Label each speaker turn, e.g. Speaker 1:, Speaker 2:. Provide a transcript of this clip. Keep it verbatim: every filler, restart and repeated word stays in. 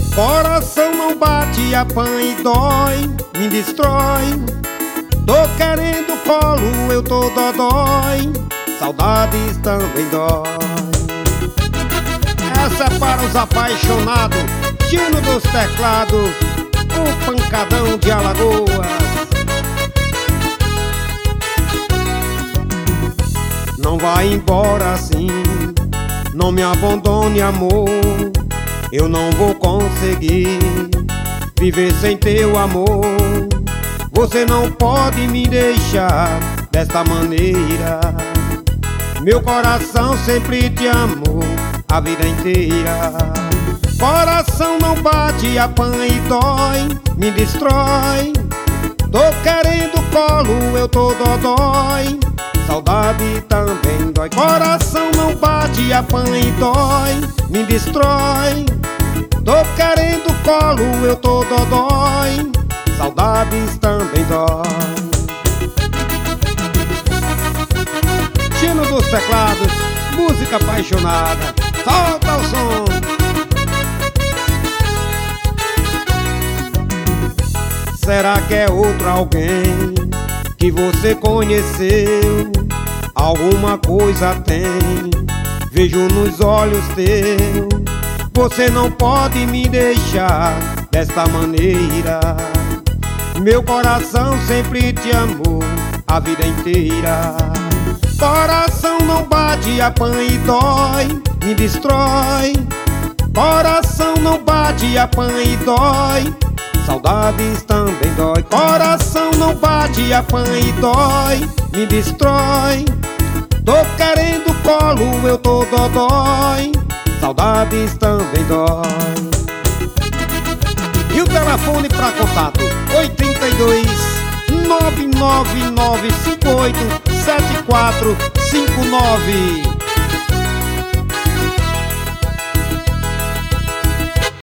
Speaker 1: Coração não bate, apanha e dói, me destrói. Tô querendo colo, eu tô dodói, saudades também dói. Essa é para os apaixonados, Tino dos teclados, o pancadão de Alagoas. Não vai embora assim, não me abandone, amor. Eu não vou conseguir viver sem teu amor. Você não pode me deixar desta maneira. Meu coração sempre te amou a vida inteira. Coração não bate, apanha e dói, me destrói. Tô querendo colo, eu tô dodói, saudade também dói. Coração não bate, apanha e dói, me destrói. Tô querendo colo, eu tô dodói, saudades também dói. Tino dos teclados, música apaixonada, solta o som. Será que é outro alguém que você conheceu? Alguma coisa tem, vejo nos olhos teus. Você não pode me deixar desta maneira. Meu coração sempre te amou a vida inteira. Coração não bate, apanha e dói, me destrói. Coração não bate, apanha e dói, saudades também dói. Coração não bate, apanha e dói, me destrói. Tô querendo colo, eu tô dodói, saudades também dói. E o telefone para contato oito dois, nove nove nove cinco oito sete quatro cinco nove.